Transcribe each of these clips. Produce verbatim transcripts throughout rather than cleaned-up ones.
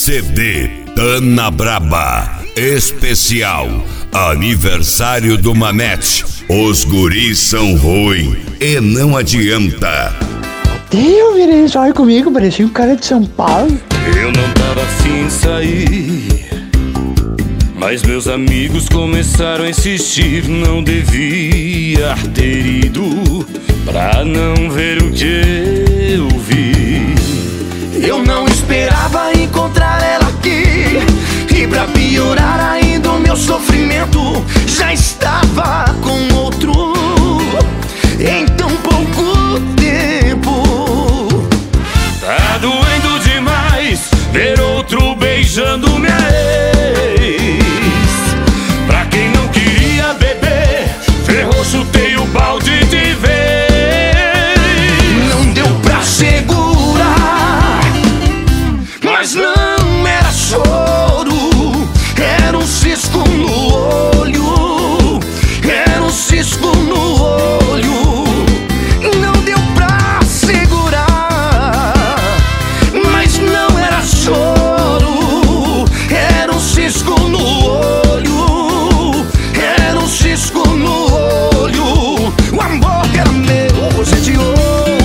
C D Tana Braba especial aniversário do Manete. Os guris são ruim e não adianta. Eu virei só aí comigo, parecia um cara de São Paulo. Eu não tava afim de sair, mas meus amigos começaram a insistir. Não devia ter ido pra não ver o que eu vi. Eu não esperava encontrar ela aqui, e pra piorar ainda o meu sofrimento já estava com outro em tão pouco tempo. Tá doendo demais ver outro beijando minha ex. Pra quem não queria beber, ferrou, chutei o balde de vez. Não deu pra segurar, mas não era choro, era um cisco no olho, era um cisco no olho. Não deu pra segurar, mas não era choro, era um cisco no olho, era um cisco no olho. O amor que era meu, hoje é de outro.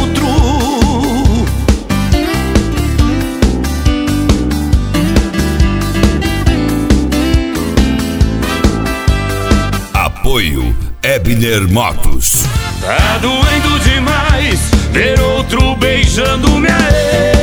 Apoio Ebner Motos. Tá doendo demais ver outro beijando minha ex.